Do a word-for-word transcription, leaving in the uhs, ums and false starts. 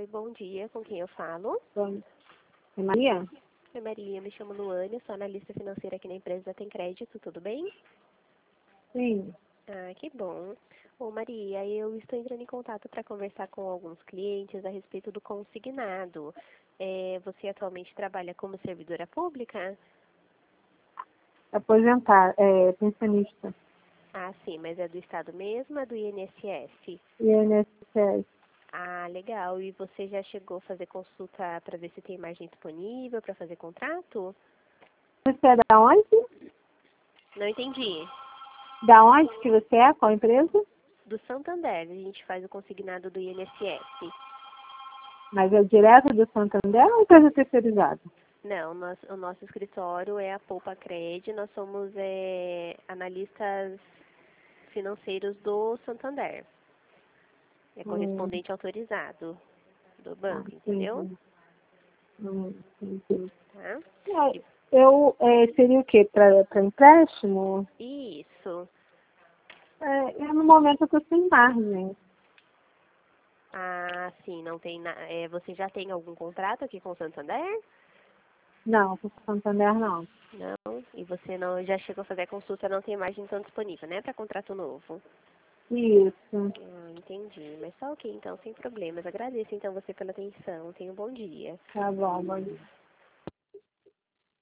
Oi, bom dia. Com quem eu falo? Bom, é Maria? Oi, Maria. Me chamo Luane, sou analista financeira aqui na empresa Tem Crédito, tudo bem? Sim. Ah, que bom. Ô, Maria, eu estou entrando em contato para conversar com alguns clientes a respeito do consignado. É, você atualmente trabalha como servidora pública? Aposentar, é, pensionista. Ah, sim, mas é do Estado mesmo, é do I N S S? I N S S. Ah, legal. E você já chegou a fazer consulta para ver se tem margem disponível para fazer contrato? Você é da onde? Não entendi. Da onde que você é? Qual empresa? Do Santander, a gente faz o consignado do I N S S. Mas é direto do Santander ou empresa terceirizada? Não, nós, o nosso escritório é a Poupa Cred, nós somos é, analistas financeiros do Santander. É Hum, correspondente autorizado do tá, banco, entendeu? entendi. Hum, entendi. Tá? É, E- eu, é, seria o quê? Para empréstimo? Isso. É, eu, no momento eu estou sem margem. Ah, sim, não tem na, é, você já tem algum contrato aqui com o Santander? Não, com o Santander não. Não. E você não já chegou a fazer a consulta, não tem margem então disponível, né, para contrato novo? Isso. Ah, entendi. Mas tá ok, então, sem problemas. Agradeço então você pela atenção. Tenha um bom dia. Tá bom, bom dia.